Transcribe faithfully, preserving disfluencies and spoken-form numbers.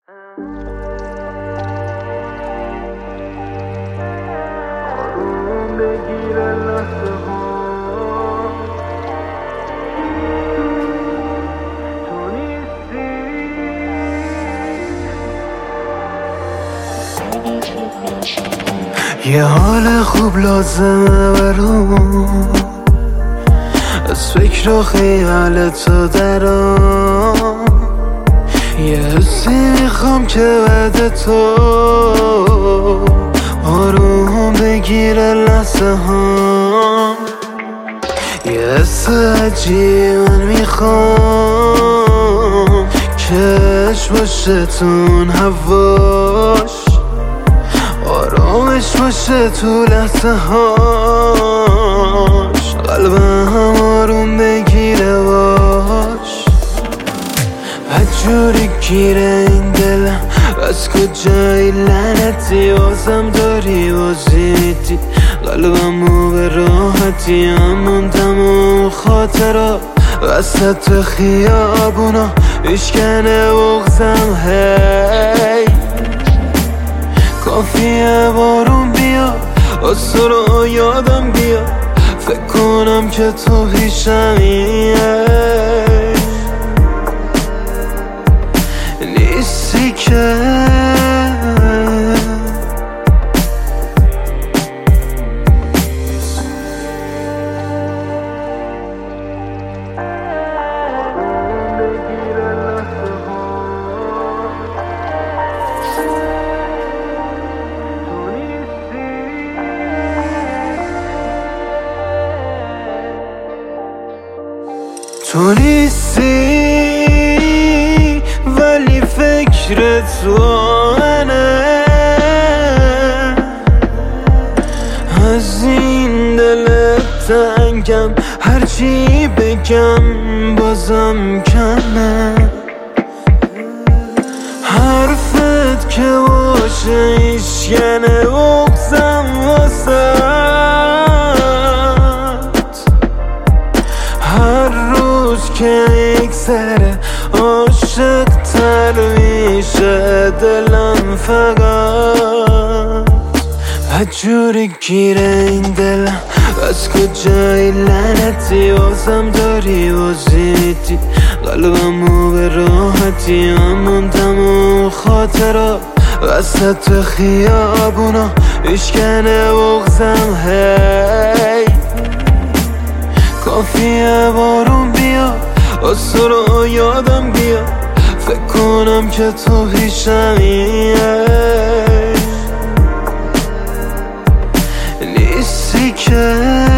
آروم بگیر لحظه ها تو نیستی یه حال خوب لازمه برام از فکر و خیال تو درام یه حسی میخوام که بعد تو آروم بگیره لحظه ها یه حس عجیب من میخوام کش باشه تون هواش آرامش باشه تو لحظه هاش قلبم آروم بگیره باش هجوری گیره این دلم از کجایی لعنتی بازم داری بازی میدی قلبمو به راحتی همون تموم خاطرها وسط خیابونا بشکنه بغزم هی کافیه بارون بیا آسو رو یادم بیا فکر کنم که تو پیشمیه نیستی که تو نیستی ولی فکر تو منه از این دل تنگم هرچی بگم بازم کمه حرفت که باشه ایشکنه بغزم واسه که یک سره عاشق تر میشه دلم فقط هجوری گیره این دلم از کجایی لعنتی بازم داری بازی میدی قلبمو به راحتی همون تموم خاطرها وسط خیابونا بشکنه بغزم هی کافیه بارون بیا آسو رو یادم بیا فکر کنم که تو پیشمیه نیستی که